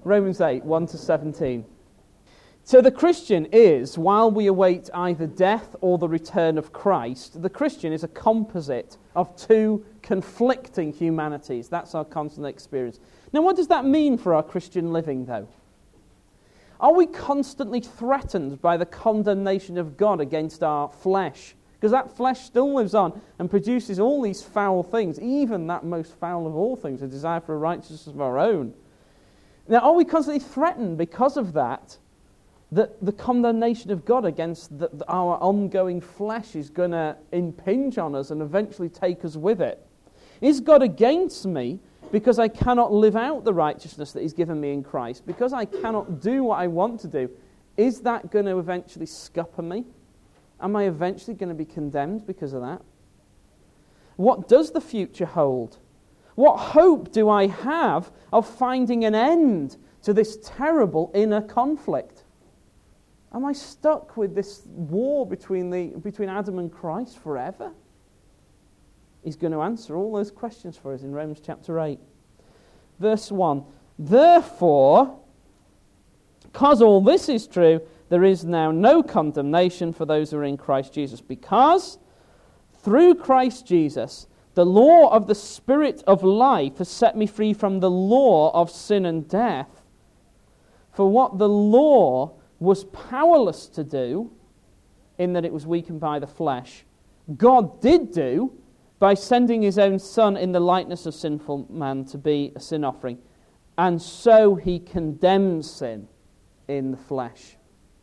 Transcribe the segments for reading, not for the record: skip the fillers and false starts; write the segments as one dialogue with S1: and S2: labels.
S1: Romans 8, 1 to 17. So the Christian is, while we await either death or the return of Christ, the Christian is a composite of two conflicting humanities. That's our constant experience. Now, what does that mean for our Christian living, though? Are we constantly threatened by the condemnation of God against our flesh? Because that flesh still lives on and produces all these foul things, even that most foul of all things, a desire for a righteousness of our own. Now, are we constantly threatened because of that the condemnation of God against our ongoing flesh is going to impinge on us and eventually take us with it? Is God against me because I cannot live out the righteousness that He's given me in Christ? Because I cannot do what I want to do, is that going to eventually scupper me? Am I eventually going to be condemned because of that? What does the future hold? What hope do I have of finding an end to this terrible inner conflict? Am I stuck with this war between Adam and Christ forever? He's going to answer all those questions for us in Romans chapter 8. Verse 1. Therefore, because all this is true, there is now no condemnation for those who are in Christ Jesus, because through Christ Jesus, the law of the Spirit of life has set me free from the law of sin and death. For what the law was powerless to do, in that it was weakened by the flesh, God did do by sending His own Son in the likeness of sinful man to be a sin offering. And so He condemns sin in the flesh.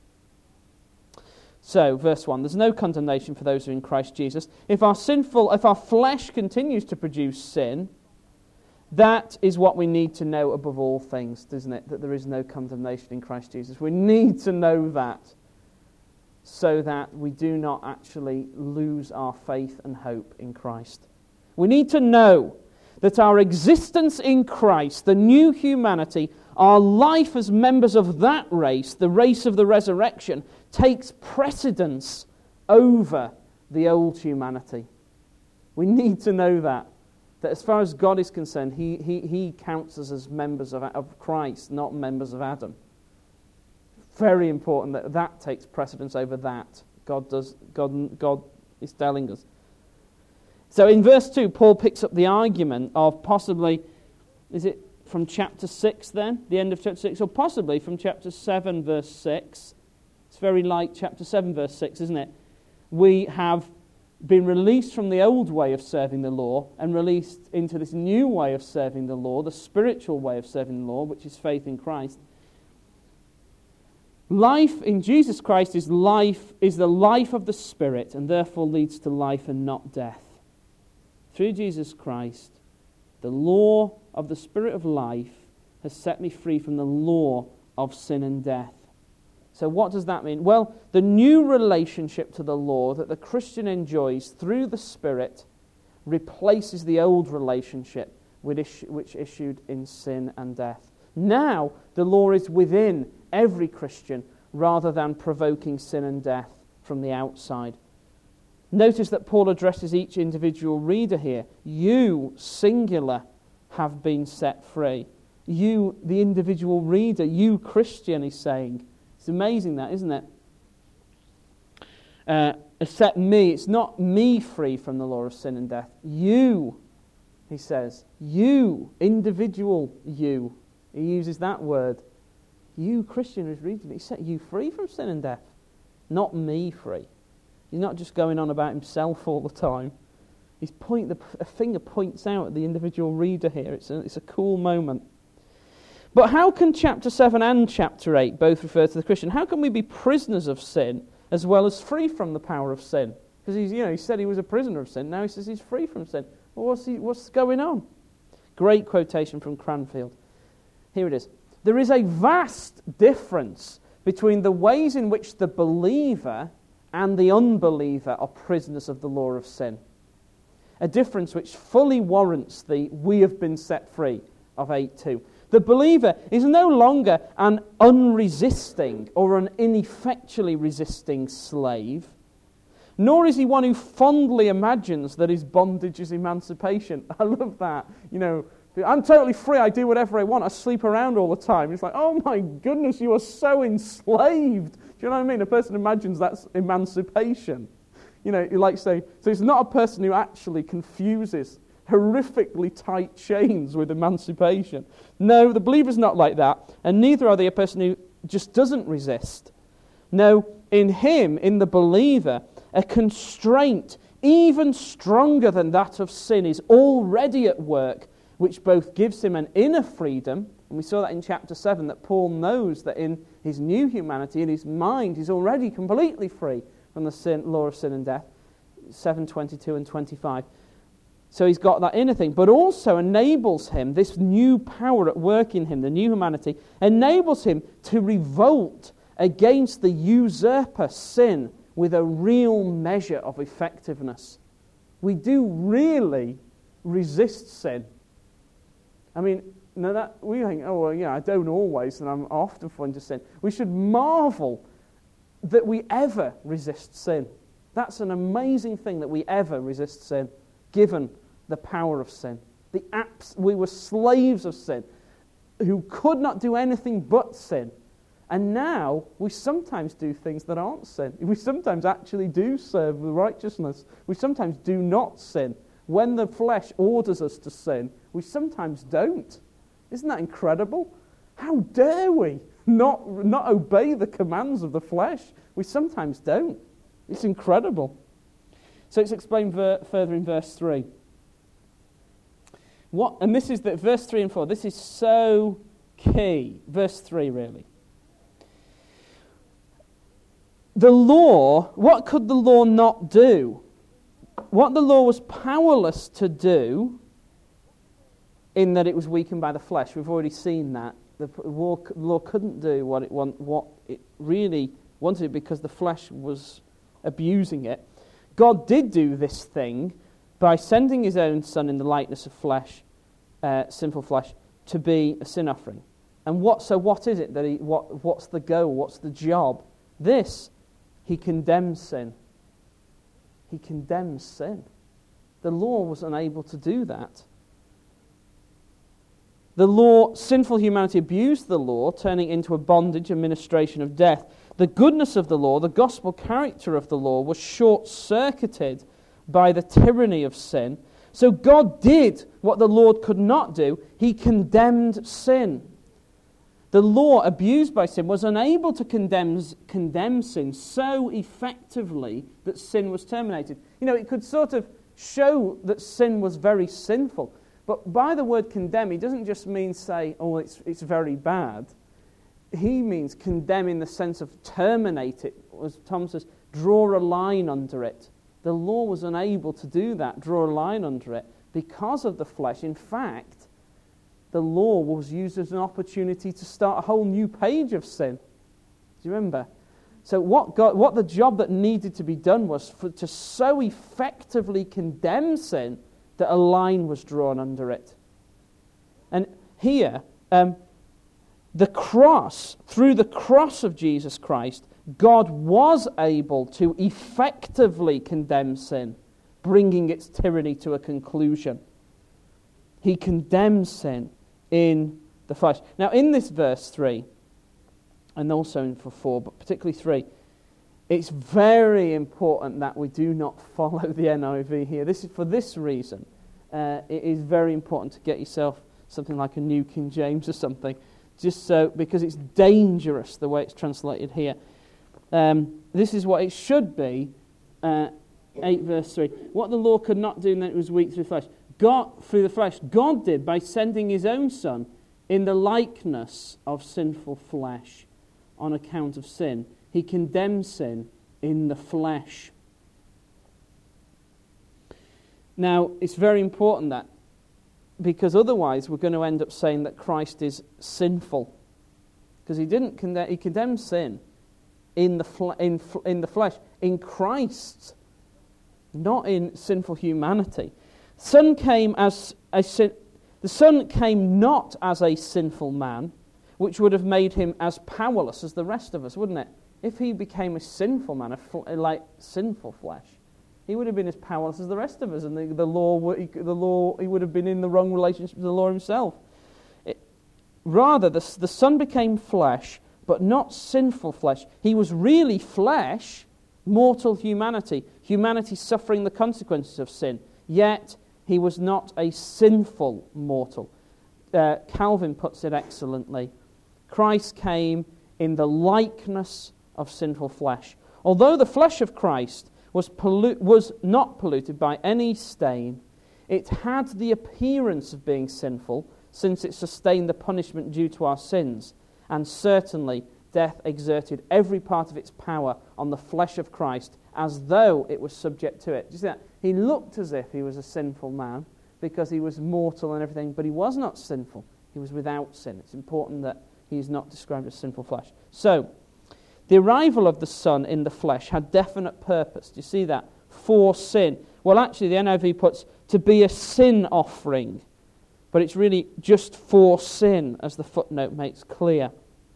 S1: So, verse 1, there's no condemnation for those who are in Christ Jesus. If our flesh continues to produce sin, that is what we need to know above all things, doesn't it? That there is no condemnation in Christ Jesus. We need to know that so that we do not actually lose our faith and hope in Christ. We need to know that our existence in Christ, the new humanity, our life as members of that race, the race of the resurrection, takes precedence over the old humanity. We need to know that as far as God is concerned, He counts us as members of Christ, not members of Adam. Very important that takes precedence over that. God is telling us. So in verse 2, Paul picks up the argument of possibly, is it from chapter 6 then? The end of chapter 6? Or possibly from chapter 7, verse 6. It's very like chapter 7, verse 6, isn't it? We have been released from the old way of serving the law and released into this new way of serving the law, the spiritual way of serving the law, which is faith in Christ. Life in Jesus Christ is the life of the Spirit, and therefore leads to life and not death. Through Jesus Christ, the law of the Spirit of life has set me free from the law of sin and death. So what does that mean? Well, the new relationship to the law that the Christian enjoys through the Spirit replaces the old relationship which issued in sin and death. Now, the law is within every Christian rather than provoking sin and death from the outside. Notice that Paul addresses each individual reader here. You, singular, have been set free. You, the individual reader, you, Christian, he's saying. It's amazing that, isn't it? Except me. It's not me free from the law of sin and death. You, he says. You, individual you. He uses that word. You, Christian, who's reading it, he set you free from sin and death. Not me free. He's not just going on about himself all the time. A finger points out at the individual reader here. It's a cool moment. But how can chapter 7 and chapter 8 both refer to the Christian? How can we be prisoners of sin as well as free from the power of sin? Because he said he was a prisoner of sin. Now he says he's free from sin. Well, what's going on? Great quotation from Cranfield. Here it is. There is a vast difference between the ways in which the believer and the unbeliever are prisoners of the law of sin. A difference which fully warrants the "we have been set free" of 8:2. The believer is no longer an unresisting or an ineffectually resisting slave, nor is he one who fondly imagines that his bondage is emancipation. I love that. I'm totally free. I do whatever I want. I sleep around all the time. It's like, oh my goodness, you are so enslaved. Do you know what I mean? A person imagines that's emancipation. You know, you like say, so it's not a person who actually confuses horrifically tight chains with emancipation. No, the believer's not like that, and neither are they a person who just doesn't resist. No, in him, in the believer, a constraint even stronger than that of sin is already at work, which both gives him an inner freedom, and we saw that in chapter 7, that Paul knows that in his new humanity, in his mind, he's already completely free from the law of sin and death, 7:22 and 25. So he's got that inner thing, but also enables him, this new power at work in him, the new humanity, enables him to revolt against the usurper sin with a real measure of effectiveness. We do really resist sin. I mean, no, that we think, oh, well, yeah, I don't always, and I'm often falling to sin. We should marvel that we ever resist sin. That's an amazing thing that we ever resist sin, given the power of sin. We were slaves of sin, who could not do anything but sin. And now we sometimes do things that aren't sin. We sometimes actually do serve the righteousness. We sometimes do not sin. When the flesh orders us to sin, we sometimes don't. Isn't that incredible? How dare we not obey the commands of the flesh? We sometimes don't. It's incredible. So it's explained further in verse 3. And this is verse 3 and 4. This is so key. Verse 3, really. The law, what could the law not do? What the law was powerless to do, in that it was weakened by the flesh. We've already seen that. The law couldn't do what it really wanted because the flesh was abusing it. God did do this thing by sending his own Son in the likeness of flesh, sinful flesh, to be a sin offering. And what is it that what's the goal? What's the job? He condemns sin. He condemns sin. The law was unable to do that. The law, sinful humanity abused the law, turning it into a bondage, a ministration of death. The goodness of the law, the gospel character of the law, was short-circuited by the tyranny of sin. So God did what the Lord could not do. He condemned sin. The law, abused by sin, was unable to condemn sin so effectively that sin was terminated. You know, it could sort of show that sin was very sinful. But by the word condemn, he doesn't just mean say, oh, it's very bad. He means condemn in the sense of terminate it. As Tom says, draw a line under it. The law was unable to do that, draw a line under it, because of the flesh. In fact, the law was used as an opportunity to start a whole new page of sin. Do you remember? So what the job that needed to be done was to so effectively condemn sin that a line was drawn under it. And here, the cross, through the cross of Jesus Christ, God was able to effectively condemn sin, bringing its tyranny to a conclusion. He condemns sin in the flesh. Now, in this verse 3, and also in 4, but particularly 3, it's very important that we do not follow the NIV here. This is for this reason. It is very important to get yourself something like a New King James or something, just so, because it's dangerous the way it's translated here. This is what it should be, 8 verse 3. What the law could not do, and then it was weak through the flesh. God did by sending his own Son in the likeness of sinful flesh on account of sin. He condemns sin in the flesh. Now, it's very important that, because otherwise we're going to end up saying that Christ is sinful. Because he didn't condemn, he condemned sin in the flesh, in Christ, not in sinful humanity. The Son came not as a sinful man, which would have made him as powerless as the rest of us, wouldn't it? If he became a sinful man, like sinful flesh, He would have been as powerless as the rest of us, and the law, he would have been in the wrong relationship with the law himself. Rather, the Son became flesh, but not sinful flesh. He was really flesh, mortal humanity suffering the consequences of sin, yet he was not a sinful mortal. Calvin puts it excellently. Christ came in the likeness of sinful flesh. Although the flesh of Christ was not polluted by any stain, it had the appearance of being sinful, since it sustained the punishment due to our sins, and certainly death exerted every part of its power on the flesh of Christ as though it was subject to it. Do you see that? He looked as if he was a sinful man because he was mortal and everything, but he was not sinful. He was without sin. It's important that he is not described as sinful flesh. So, the arrival of the Son in the flesh had definite purpose. Do you see that? For sin. Well, actually, the NIV puts to be a sin offering, but it's really just for sin, as the footnote makes clear.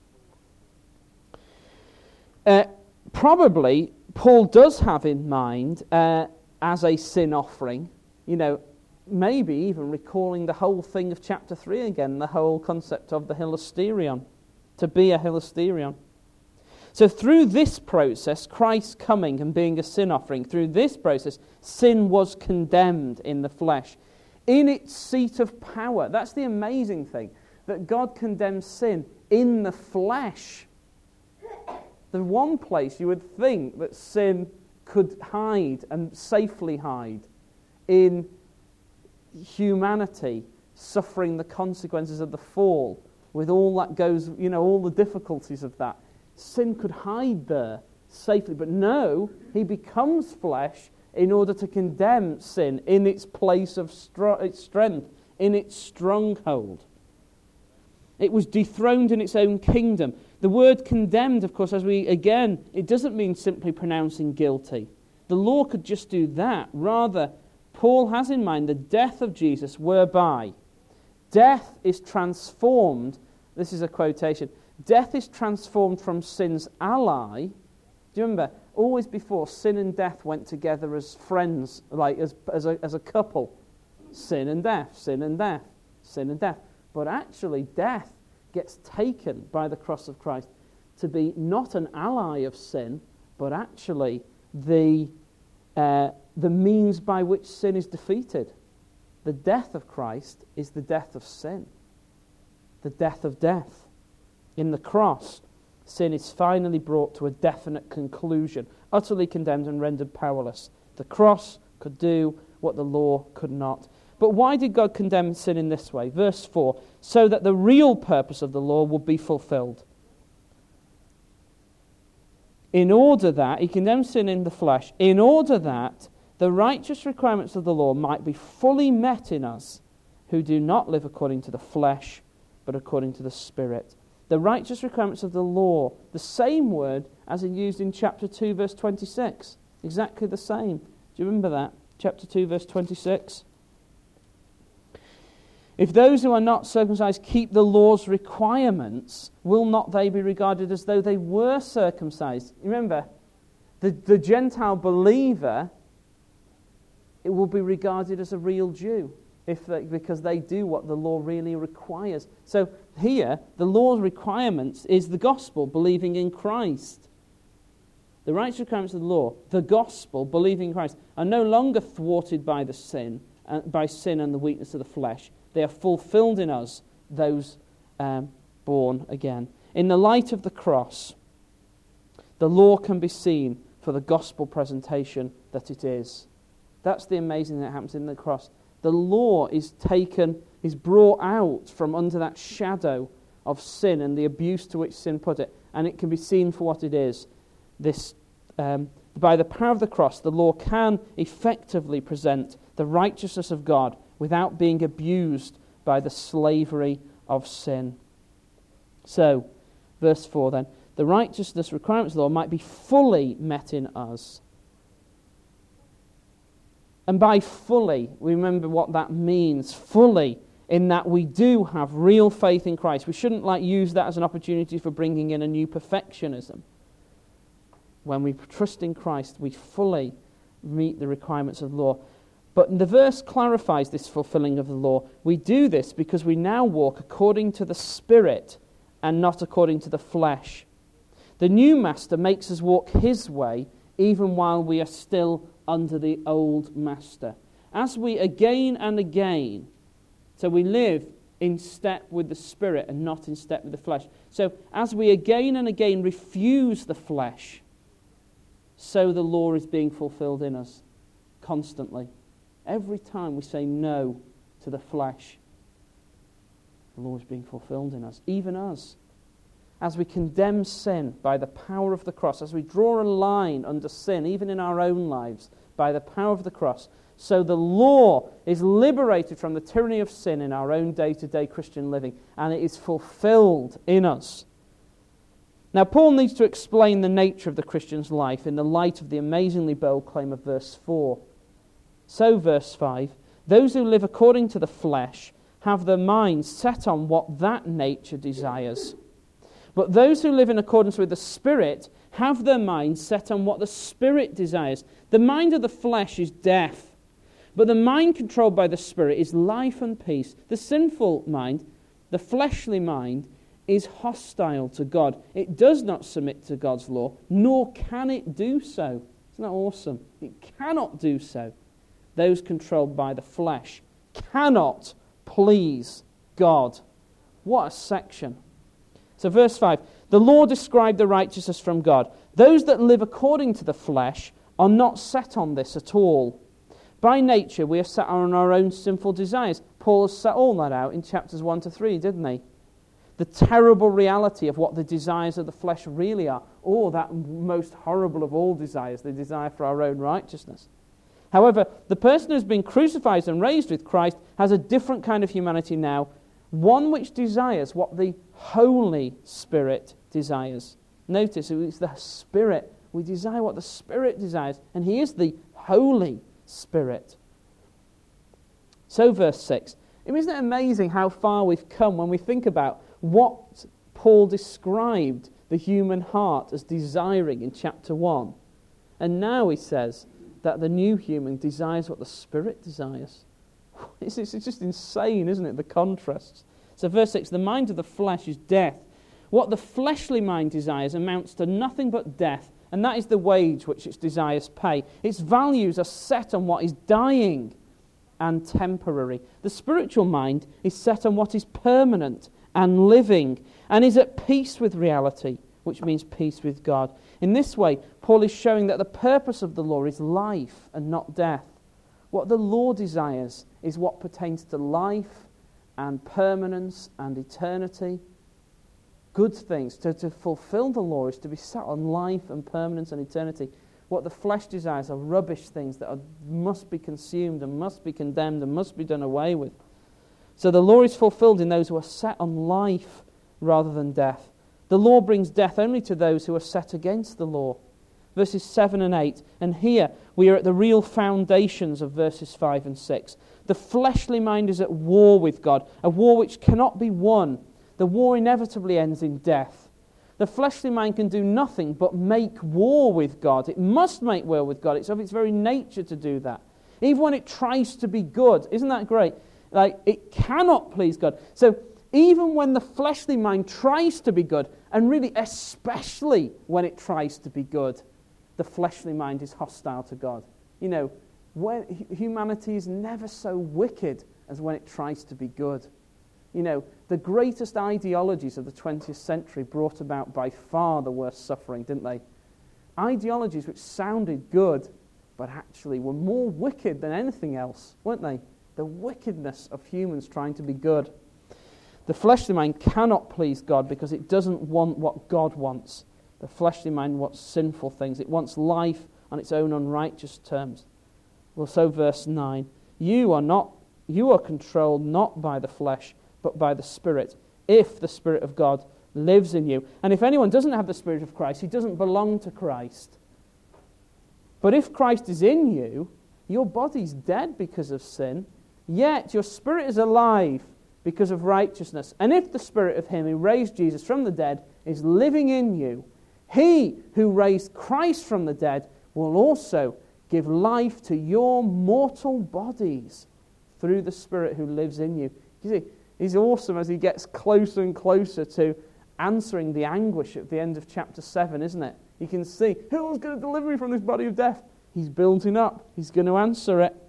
S1: Probably, Paul does have in mind, as a sin offering, maybe even recalling the whole thing of chapter 3 again, the whole concept of the hilasterion, to be a hilasterion. So through this process, Christ coming and being a sin offering, through this process, sin was condemned in the flesh, in its seat of power. That's the amazing thing, that God condemns sin in the flesh. The one place you would think that sin could hide and safely hide in humanity suffering the consequences of the fall, with all that goes, all the difficulties of that. Sin could hide there safely, but no, he becomes flesh in order to condemn sin in its place of its strength, in its stronghold. It was dethroned in its own kingdom. The word condemned, of course, it doesn't mean simply pronouncing guilty. The law could just do that. Rather, Paul has in mind the death of Jesus, whereby death is transformed. This is a quotation. Death is transformed from sin's ally. Do you remember? Always before, sin and death went together as friends, like as a couple. Sin and death, sin and death, sin and death. But actually, death gets taken by the cross of Christ to be not an ally of sin, but actually the means by which sin is defeated. The death of Christ is the death of sin, the death of death. In the cross, sin is finally brought to a definite conclusion, utterly condemned and rendered powerless. The cross could do what the law could not. But why did God condemn sin in this way? Verse 4, so that the real purpose of the law would be fulfilled. In order that, he condemned sin in the flesh, in order that the righteous requirements of the law might be fully met in us, who do not live according to the flesh, but according to the Spirit. The righteous requirements of the law, the same word as is used in chapter 2, verse 26. Exactly the same. Do you remember that? Chapter 2, verse 26. If those who are not circumcised keep the law's requirements, will not they be regarded as though they were circumcised? Remember, the Gentile believer, it will be regarded as a real Jew because they do what the law really requires. So here, the law's requirements is the gospel, believing in Christ. The righteous requirements of the law, the gospel, believing in Christ, are no longer thwarted by sin and the weakness of the flesh. They are fulfilled in us, those born again. In the light of the cross, the law can be seen for the gospel presentation that it is. That's the amazing thing that happens in the cross. The law is brought out from under that shadow of sin and the abuse to which sin put it, and it can be seen for what it is. By the power of the cross, the law can effectively present the righteousness of God without being abused by the slavery of sin. So, verse 4 then, the righteousness requirements of the law might be fully met in us. And by fully, we remember what that means. Fully, in that we do have real faith in Christ. We shouldn't use that as an opportunity for bringing in a new perfectionism. When we trust in Christ, we fully meet the requirements of the law. But the verse clarifies this fulfilling of the law. We do this because we now walk according to the Spirit and not according to the flesh. The new master makes us walk his way even while we are still under the old master. As we again and again, so we live in step with the Spirit and not in step with the flesh. So as we again and again refuse the flesh, so the law is being fulfilled in us constantly. Every time we say no to the flesh, the law is being fulfilled in us, even us. As we condemn sin by the power of the cross, as we draw a line under sin, even in our own lives, by the power of the cross, so the law is liberated from the tyranny of sin in our own day-to-day Christian living, and it is fulfilled in us. Now, Paul needs to explain the nature of the Christian's life in the light of the amazingly bold claim of verse 4. So, verse 5, those who live according to the flesh have their minds set on what that nature desires. But those who live in accordance with the Spirit have their minds set on what the Spirit desires. The mind of the flesh is death, but the mind controlled by the Spirit is life and peace. The sinful mind, the fleshly mind, is hostile to God. It does not submit to God's law, nor can it do so. Isn't that awesome? It cannot do so. Those controlled by the flesh cannot please God. What a section. So verse 5, the law described the righteousness from God. Those that live according to the flesh are not set on this at all. By nature, we are set on our own sinful desires. Paul has set all that out in chapters 1 to 3, didn't he? The terrible reality of what the desires of the flesh really are. Oh, that most horrible of all desires, the desire for our own righteousness. However, the person who has been crucified and raised with Christ has a different kind of humanity now, one which desires what the Holy Spirit desires. Notice, it's the Spirit. We desire what the Spirit desires, and He is the Holy Spirit. So verse 6. Isn't it amazing how far we've come when we think about what Paul described the human heart as desiring in chapter 1? And now he says that the new human desires what the Spirit desires. It's just insane, isn't it, the contrasts. So verse 6, the mind of the flesh is death. What the fleshly mind desires amounts to nothing but death, and that is the wage which its desires pay. Its values are set on what is dying and temporary. The spiritual mind is set on what is permanent and living, and is at peace with reality, which means peace with God. In this way, Paul is showing that the purpose of the law is life and not death. What the law desires is what pertains to life and permanence and eternity. Good things. To fulfill the law is to be set on life and permanence and eternity. What the flesh desires are rubbish things that must be consumed and must be condemned and must be done away with. So the law is fulfilled in those who are set on life rather than death. The law brings death only to those who are set against the law. Verses 7 and 8. And here we are at the real foundations of verses 5 and 6. The fleshly mind is at war with God, a war which cannot be won. The war inevitably ends in death. The fleshly mind can do nothing but make war with God. It must make war with God. It's of its very nature to do that. Even when it tries to be good. Isn't that great? It cannot please God. So even when the fleshly mind tries to be good, and really especially when it tries to be good, the fleshly mind is hostile to God. You know, when humanity is never so wicked as when it tries to be good. You know, the greatest ideologies of the 20th century brought about by far the worst suffering, didn't they? Ideologies which sounded good, but actually were more wicked than anything else, weren't they? The wickedness of humans trying to be good. The fleshly mind cannot please God because it doesn't want what God wants. The fleshly mind wants sinful things. It wants life on its own unrighteous terms. Well, so verse 9. You are controlled not by the flesh, but by the Spirit, if the Spirit of God lives in you. And if anyone doesn't have the Spirit of Christ, he doesn't belong to Christ. But if Christ is in you, your body's dead because of sin, yet your spirit is alive because of righteousness. And if the Spirit of Him who raised Jesus from the dead is living in you, He who raised Christ from the dead will also give life to your mortal bodies through the Spirit who lives in you. You see, he's awesome as he gets closer and closer to answering the anguish at the end of chapter 7, isn't it? You can see, who's going to deliver me from this body of death? He's building up. He's going to answer it.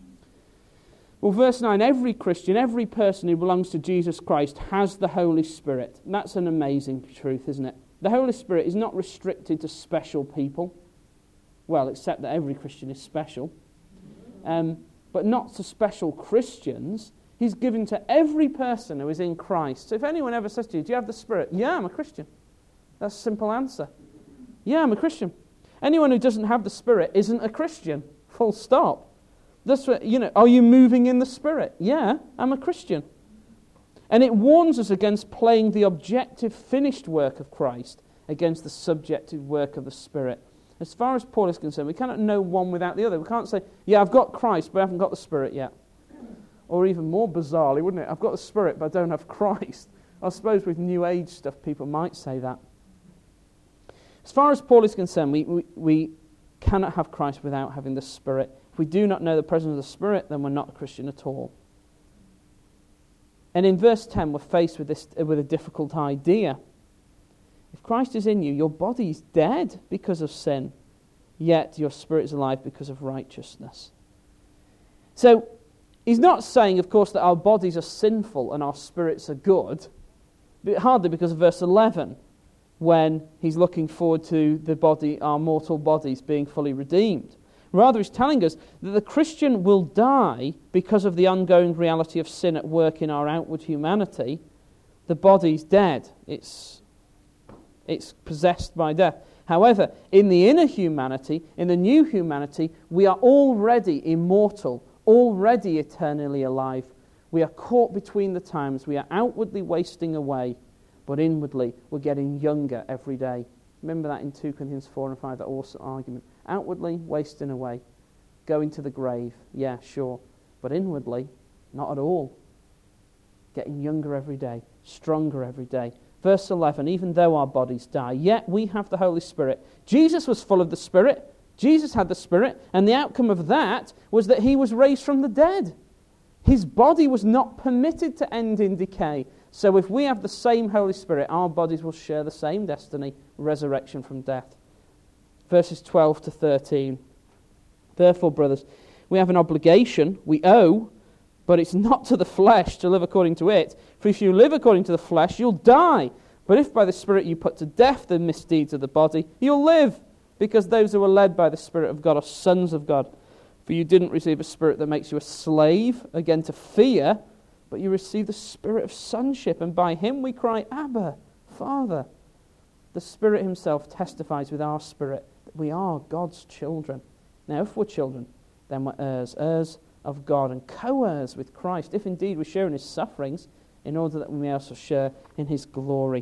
S1: Well, verse 9, every Christian, every person who belongs to Jesus Christ has the Holy Spirit. And that's an amazing truth, isn't it? The Holy Spirit is not restricted to special people. Well, except that every Christian is special. But not to special Christians. He's given to every person who is in Christ. So if anyone ever says to you, do you have the Spirit? Yeah, I'm a Christian. That's a simple answer. Yeah, I'm a Christian. Anyone who doesn't have the Spirit isn't a Christian. Full stop. That's what, are you moving in the Spirit? Yeah, I'm a Christian. And it warns us against playing the objective, finished work of Christ against the subjective work of the Spirit. As far as Paul is concerned, we cannot know one without the other. We can't say, yeah, I've got Christ, but I haven't got the Spirit yet. Or even more bizarrely, wouldn't it? I've got the Spirit, but I don't have Christ. I suppose with New Age stuff, people might say that. As far as Paul is concerned, we cannot have Christ without having the Spirit. If we do not know the presence of the Spirit, then we're not a Christian at all. And in verse 10, we're faced with a difficult idea. If Christ is in you, your body is dead because of sin, yet your spirit is alive because of righteousness. So, he's not saying, of course, that our bodies are sinful and our spirits are good, but hardly because of verse 11, when he's looking forward to our mortal bodies being fully redeemed. Rather, he's telling us that the Christian will die because of the ongoing reality of sin at work in our outward humanity. The body's dead. It's possessed by death. However, in the inner humanity, in the new humanity, we are already immortal, already eternally alive. We are caught between the times. We are outwardly wasting away, but inwardly we're getting younger every day. Remember that in 2 Corinthians 4 and 5, that awesome argument. Outwardly, wasting away, going to the grave, yeah, sure. But inwardly, not at all. Getting younger every day, stronger every day. Verse 11, even though our bodies die, yet we have the Holy Spirit. Jesus was full of the Spirit. Jesus had the Spirit. And the outcome of that was that he was raised from the dead. His body was not permitted to end in decay. So if we have the same Holy Spirit, our bodies will share the same destiny, resurrection from death. Verses 12 to 13. Therefore, brothers, we have an obligation, we owe, but it's not to the flesh to live according to it. For if you live according to the flesh, you'll die. But if by the Spirit you put to death the misdeeds of the body, you'll live. Because those who are led by the Spirit of God are sons of God. For you didn't receive a spirit that makes you a slave, again to fear, but you received the Spirit of sonship, and by him we cry, Abba, Father. The Spirit himself testifies with our spirit that we are God's children. Now, if we're children, then we're heirs of God, and co-heirs with Christ, if indeed we share in his sufferings, in order that we may also share in his glory.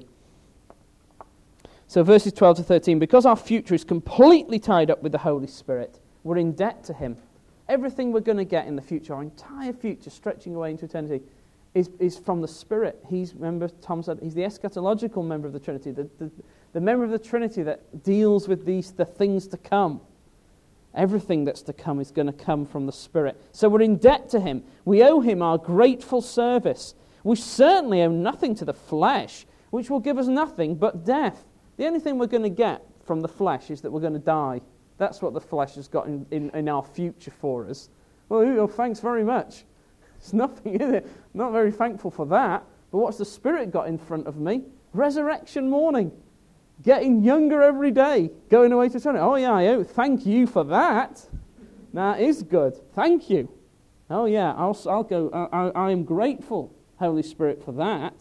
S1: So verses 12 to 13, because our future is completely tied up with the Holy Spirit, we're in debt to him. Everything we're going to get in the future, our entire future stretching away into eternity, is from the Spirit. Remember Tom said, he's the eschatological member of the Trinity, the member of the Trinity that deals with the things to come. Everything that's to come is going to come from the Spirit. So we're in debt to him. We owe him our grateful service. We certainly owe nothing to the flesh, which will give us nothing but death. The only thing we're going to get from the flesh is that we're going to die. That's what the flesh has got in our future for us. Well, thanks very much. It's nothing, is it? Not very thankful for that. But what's the Spirit got in front of me? Resurrection morning. Getting younger every day. Going away to eternity. Oh yeah, thank you for that. That is good. Thank you. Oh yeah, I'll go. I am grateful, Holy Spirit, for that.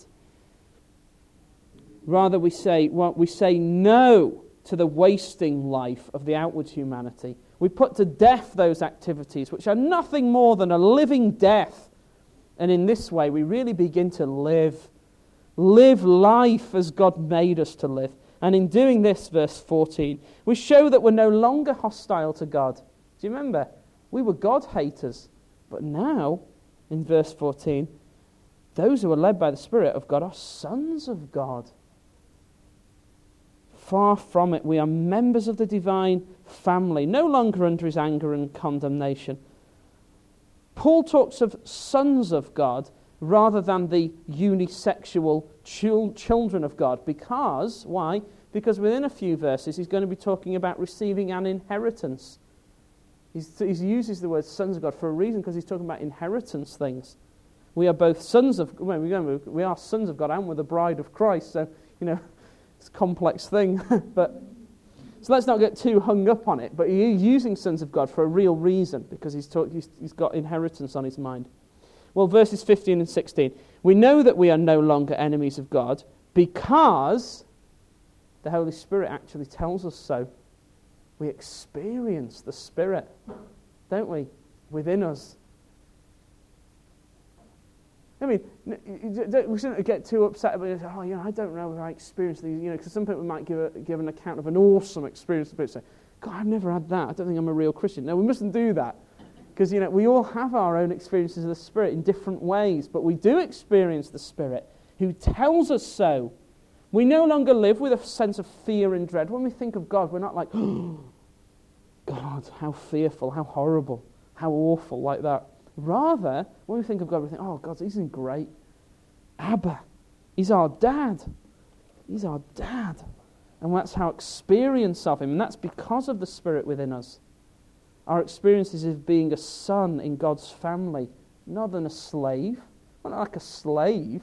S1: Rather we say no to the wasting life of the outward humanity. We put to death those activities which are nothing more than a living death. And in this way we really begin to live life as God made us to live. And in doing this, verse 14, we show that we're no longer hostile to God. Do you remember? We were God haters. But now, in verse 14, those who are led by the Spirit of God are sons of God. Far from it. We are members of the divine family, no longer under his anger and condemnation. Paul talks of sons of God rather than the unisexual children of God. Because, why? Because within a few verses he's going to be talking about receiving an inheritance. He uses the word sons of God for a reason, because he's talking about inheritance things. We are both sons of, we are sons of God and we're the bride of Christ, so, it's a complex thing. So let's not get too hung up on it, but he's using sons of God for a real reason, because he's got inheritance on his mind. Well, verses 15 and 16. We know that we are no longer enemies of God because the Holy Spirit actually tells us so. We experience the Spirit, don't we, within us. I mean, we shouldn't get too upset about it. I don't know if I experienced these, because some people might give an account of an awesome experience, but say, God, I've never had that. I don't think I'm a real Christian. No, we mustn't do that, because, we all have our own experiences of the Spirit in different ways, but we do experience the Spirit who tells us so. We no longer live with a sense of fear and dread. When we think of God, we're not like, oh, God, how fearful, how horrible, how awful, like that. Rather, when we think of God, we think, oh, God, isn't great? Abba, he's our dad. He's our dad. And that's our experience of him, and that's because of the Spirit within us. Our experiences of being a son in God's family, not than a slave. We're not like a slave.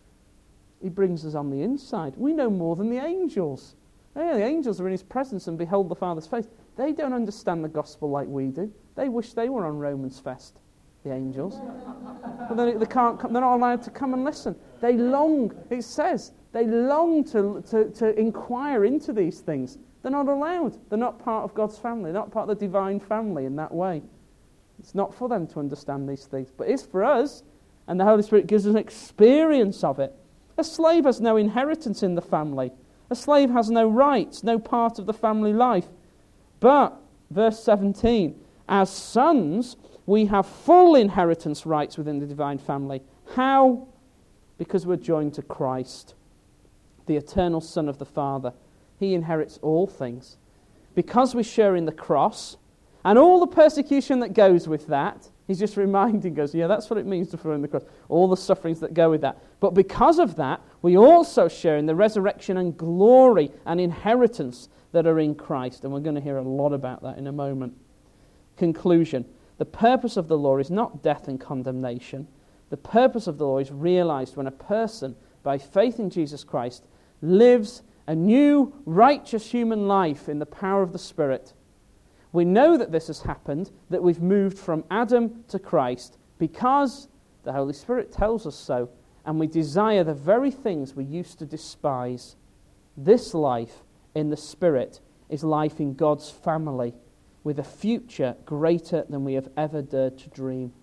S1: He brings us on the inside. We know more than the angels. Yeah, the angels are in his presence and behold the Father's face. They don't understand the gospel like we do. They wish they were on Romans Fest, the angels. But they're not allowed to come and listen. They long, it says, they long to inquire into these things. They're not allowed. They're not part of God's family. They're not part of the divine family in that way. It's not for them to understand these things. But it's for us, and the Holy Spirit gives us an experience of it. A slave has no inheritance in the family. A slave has no rights, no part of the family life. But, verse 17, as sons, we have full inheritance rights within the divine family. How? Because we're joined to Christ, the eternal Son of the Father. He inherits all things. Because we share in the cross, and all the persecution that goes with that, he's just reminding us, that's what it means to follow in the cross. All the sufferings that go with that. But because of that, we also share in the resurrection and glory and inheritance that are in Christ. And we're going to hear a lot about that in a moment. Conclusion. The purpose of the law is not death and condemnation. The purpose of the law is realized when a person, by faith in Jesus Christ, lives a new, righteous human life in the power of the Spirit. We know that this has happened, that we've moved from Adam to Christ, because the Holy Spirit tells us so, and we desire the very things we used to despise. This life in the Spirit is life in God's family, with a future greater than we have ever dared to dream.